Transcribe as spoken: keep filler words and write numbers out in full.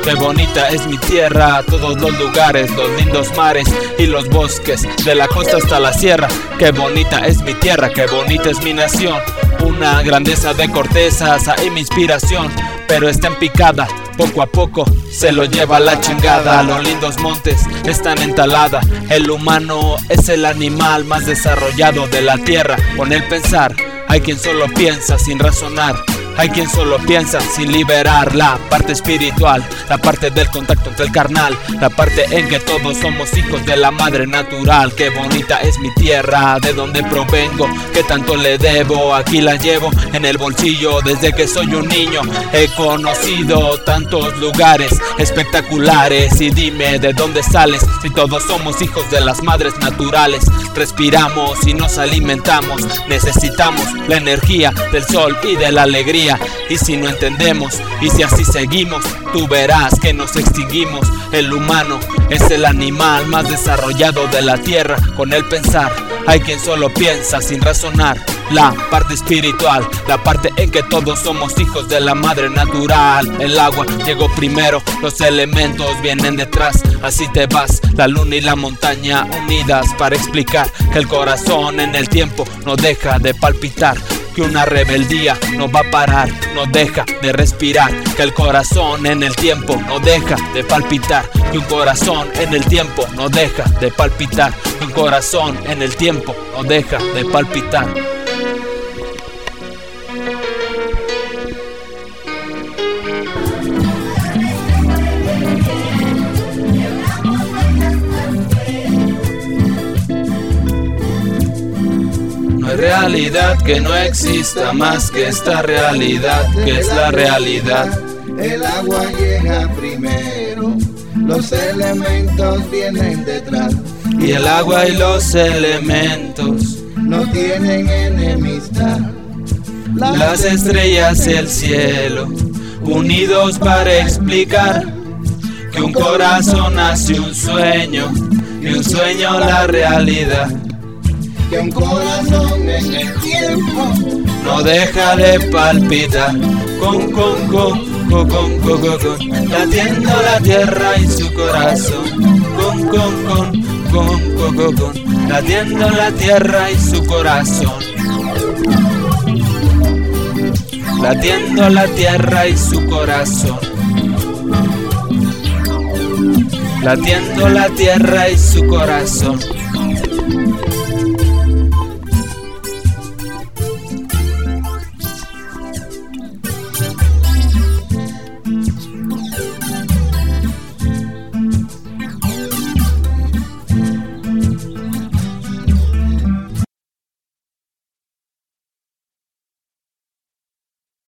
Qué bonita es mi tierra, todos los lugares, los lindos mares y los bosques, de la costa hasta la sierra. Qué bonita es mi tierra, qué bonita es mi nación. Una grandeza de cortezas y mi inspiración, pero está en picada, poco a poco se lo lleva la chingada. Los lindos montes están en talada. El humano es el animal más desarrollado de la tierra. Con el pensar, hay quien solo piensa sin razonar. Hay quien solo piensa sin liberar la parte espiritual, la parte del contacto entre el carnal, la parte en que todos somos hijos de la madre natural. Qué bonita es mi tierra, de donde provengo, que tanto le debo. Aquí la llevo en el bolsillo desde que soy un niño. He conocido tantos lugares espectaculares. Y dime de dónde sales, si todos somos hijos de las madres naturales. Respiramos y nos alimentamos, necesitamos la energía del sol y de la alegría. Y si no entendemos, y si así seguimos, tú verás que nos extinguimos. El humano es el animal más desarrollado de la tierra. Con el pensar, hay quien solo piensa sin razonar. La parte espiritual, la parte en que todos somos hijos de la madre natural. El agua llegó primero, los elementos vienen detrás. Así te vas, la luna y la montaña unidas para explicar que el corazón en el tiempo no deja de palpitar. Que una rebeldía no va a parar, no deja de respirar. Que el corazón en el tiempo no deja de palpitar. Que un corazón en el tiempo no deja de palpitar. Que un corazón en el tiempo no deja de palpitar. No hay realidad que no exista más que esta realidad, que es la realidad. El agua llega primero, los elementos vienen detrás. Y el agua y los elementos no tienen enemistad. Las estrellas y el cielo, unidos para explicar que un corazón hace un sueño y un sueño la realidad. Que un corazón en el tiempo no deja de palpitar. Con, con, con, con, con, con, con, con, latiendo la tierra y su corazón. Con, con, con, con, con, con, con, latiendo la tierra y su corazón. Latiendo la tierra y su corazón. Latiendo la tierra y su corazón.